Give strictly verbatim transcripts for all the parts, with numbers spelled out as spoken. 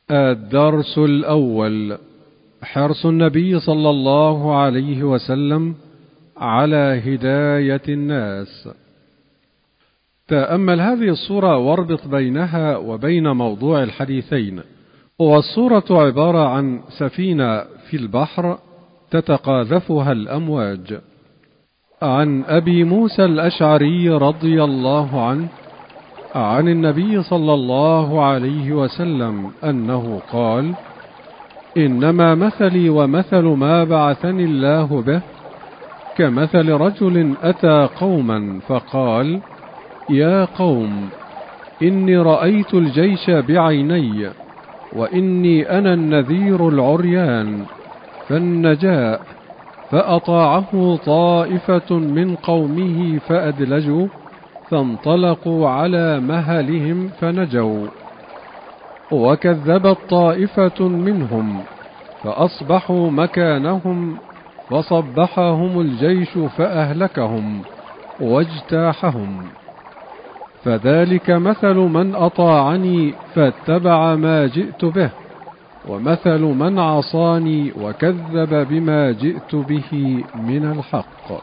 الدرس الأول: حرص النبي صلى الله عليه وسلم على هداية الناس. تأمل هذه الصورة واربط بينها وبين موضوع الحديثين. والصورة عبارة عن سفينة في البحر تتقاذفها الأمواج. عن أبي موسى الأشعري رضي الله عنه عن النبي صلى الله عليه وسلم أنه قال: إنما مثلي ومثل ما بعثني الله به كمثل رجل أتى قوما فقال: يا قوم، إني رأيت الجيش بعيني، وإني أنا النذير العريان، فالنجاء. فأطاعه طائفة من قومه فأدلجوا، فانطلقوا على مهلهم فنجوا. وكذبت طائفة منهم فأصبحوا مكانهم، فصبحهم الجيش فأهلكهم واجتاحهم. فذلك مثل من أطاعني فاتبع ما جئت به، ومثل من عصاني وكذب بما جئت به من الحق.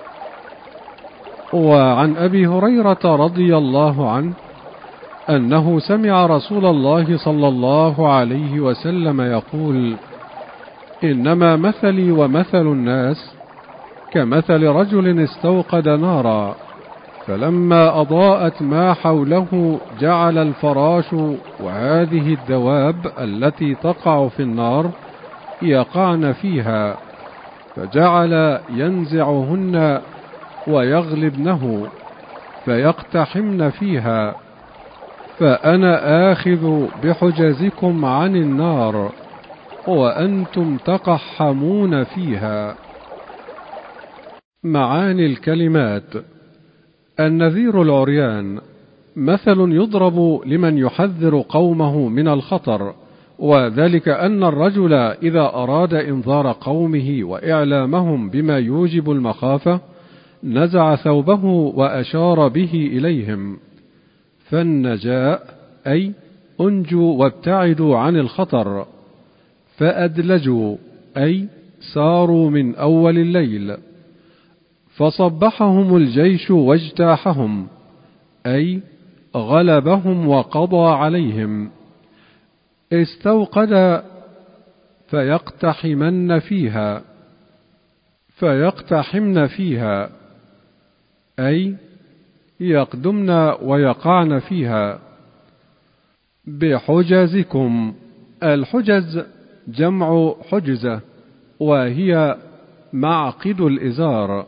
وعن أبي هريرة رضي الله عنه أنه سمع رسول الله صلى الله عليه وسلم يقول: إنما مثلي ومثل الناس كمثل رجل استوقد نارا، فلما أضاءت ما حوله جعل الفراش وهذه الدواب التي تقع في النار يقعن فيها، فجعل ينزعهن ويغلبنه فيقتحمن فيها، فأنا آخذ بحجزكم عن النار وأنتم تقحمون فيها. معاني الكلمات: النذير العريان مثل يضرب لمن يحذر قومه من الخطر، وذلك أن الرجل إذا أراد إنذار قومه وإعلامهم بما يوجب المخافة نزع ثوبه وأشار به إليهم. فالنجاء أي أنجوا وابتعدوا عن الخطر. فأدلجوا أي ساروا من أول الليل. فصبحهم الجيش واجتاحهم أي غلبهم وقضى عليهم. استوقد فيقتحمن فيها فيقتحمن فيها أي يقدمن ويقعن فيها. بحجزكم، الحجز جمع حجزة، وهي معقد الإزار.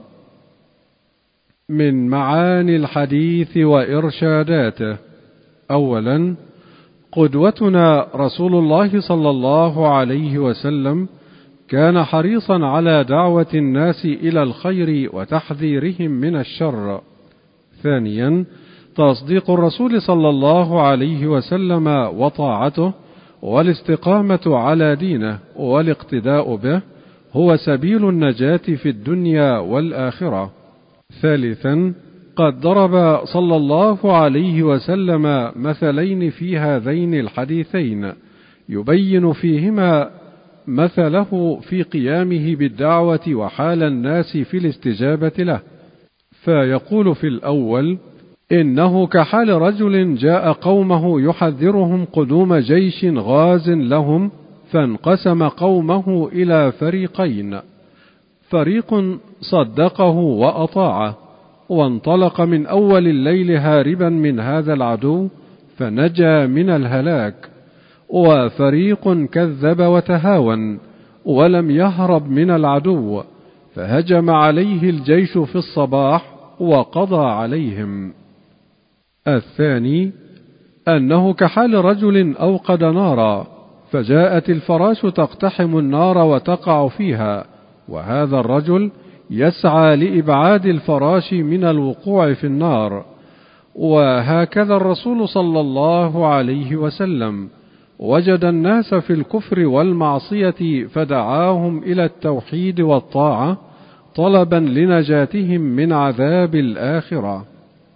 من معاني الحديث وإرشاداته: أولا، قدوتنا رسول الله صلى الله عليه وسلم كان حريصا على دعوة الناس إلى الخير وتحذيرهم من الشر. ثانيا، تصديق الرسول صلى الله عليه وسلم وطاعته والاستقامة على دينه والاقتداء به هو سبيل النجاة في الدنيا والآخرة. ثالثا، قد ضرب صلى الله عليه وسلم مثلين في هذين الحديثين يبين فيهما مثله في قيامه بالدعوة وحال الناس في الاستجابة له. فيقول في الأول: إنه كحال رجل جاء قومه يحذرهم قدوم جيش غاز لهم، فانقسم قومه إلى فريقين: فريق صدقه وأطاعه وانطلق من أول الليل هاربا من هذا العدو فنجا من الهلاك، وفريق كذب وتهاون ولم يهرب من العدو فهجم عليه الجيش في الصباح وقضى عليهم. الثاني، أنه كحال رجل أوقد نارا، فجاءت الفراش تقتحم النار وتقع فيها، وهذا الرجل يسعى لإبعاد الفراش من الوقوع في النار. وهكذا الرسول صلى الله عليه وسلم وجد الناس في الكفر والمعصية فدعاهم إلى التوحيد والطاعة طلبا لنجاتهم من عذاب الآخرة.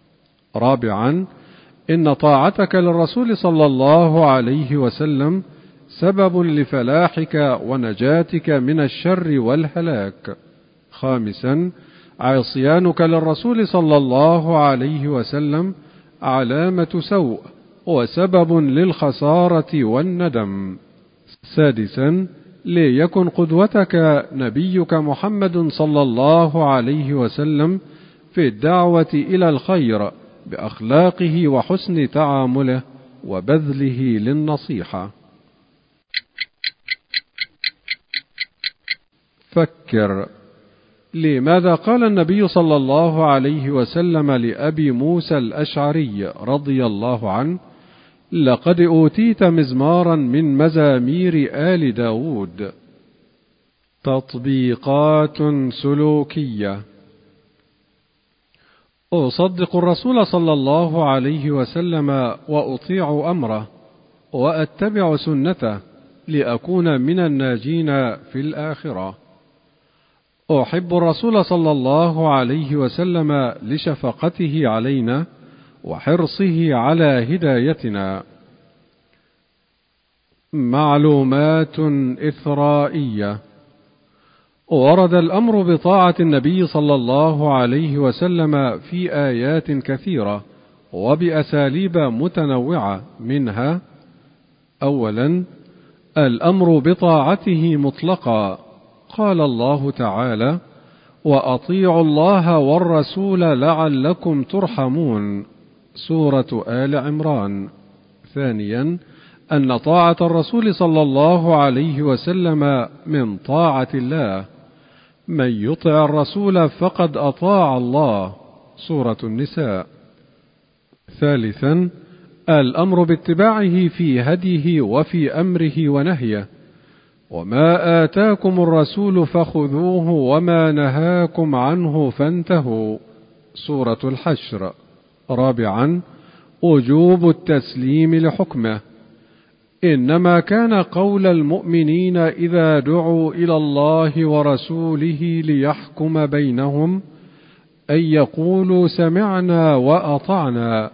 رابعا، إن طاعتك للرسول صلى الله عليه وسلم سبب لفلاحك ونجاتك من الشر والهلاك. خامسا، عصيانك للرسول صلى الله عليه وسلم علامة سوء وسبب للخسارة والندم. سادسا، ليكن قدوتك نبيك محمد صلى الله عليه وسلم في الدعوة إلى الخير بأخلاقه وحسن تعامله وبذله للنصيحة. فكر، لماذا قال النبي صلى الله عليه وسلم لأبي موسى الأشعري رضي الله عنه: لقد أوتيت مزمارا من مزامير آل داود؟ تطبيقات سلوكية. أصدق الرسول صلى الله عليه وسلم وأطيع أمره وأتبع سنته لأكون من الناجين في الآخرة. أحب الرسول صلى الله عليه وسلم لشفقته علينا وحرصه على هدايتنا. معلومات إثرائية. ورد الأمر بطاعة النبي صلى الله عليه وسلم في آيات كثيرة وبأساليب متنوعة، منها: أولا، الأمر بطاعته مطلقا، قال الله تعالى: وأطيعوا الله والرسول لعلكم ترحمون، سورة آل عمران. ثانيا، أن طاعة الرسول صلى الله عليه وسلم من طاعة الله، من يطع الرسول فقد أطاع الله، سورة النساء. ثالثا، الأمر باتباعه في هديه وفي أمره ونهيه، وما آتاكم الرسول فخذوه وما نهاكم عنه فانتهوا، سورة الحشر. رابعا، وجوب التسليم لحكمه، إنما كان قول المؤمنين إذا دعوا إلى الله ورسوله ليحكم بينهم أن يقولوا سمعنا وأطعنا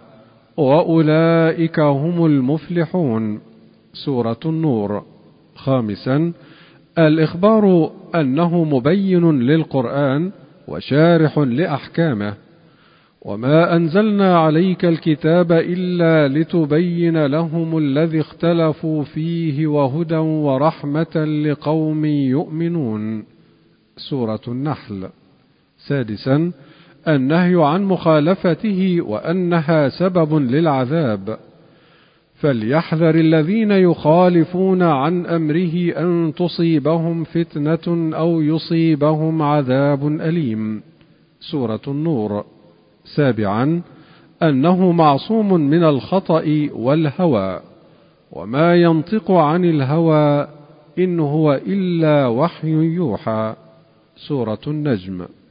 وأولئك هم المفلحون، سورة النور. خامسا، الإخبار أنه مبين للقرآن وشارح لأحكامه، وما أنزلنا عليك الكتاب إلا لتبين لهم الذي اختلفوا فيه وهدى ورحمة لقوم يؤمنون، سورة النحل. سادسا، النهي عن مخالفته وأنها سبب للعذاب، فليحذر الذين يخالفون عن أمره أن تصيبهم فتنة أو يصيبهم عذاب أليم، سورة النور. سابعا، أنه معصوم من الخطأ والهوى، وما ينطق عن الهوى إن هو إلا وحي يوحى، سورة النجم.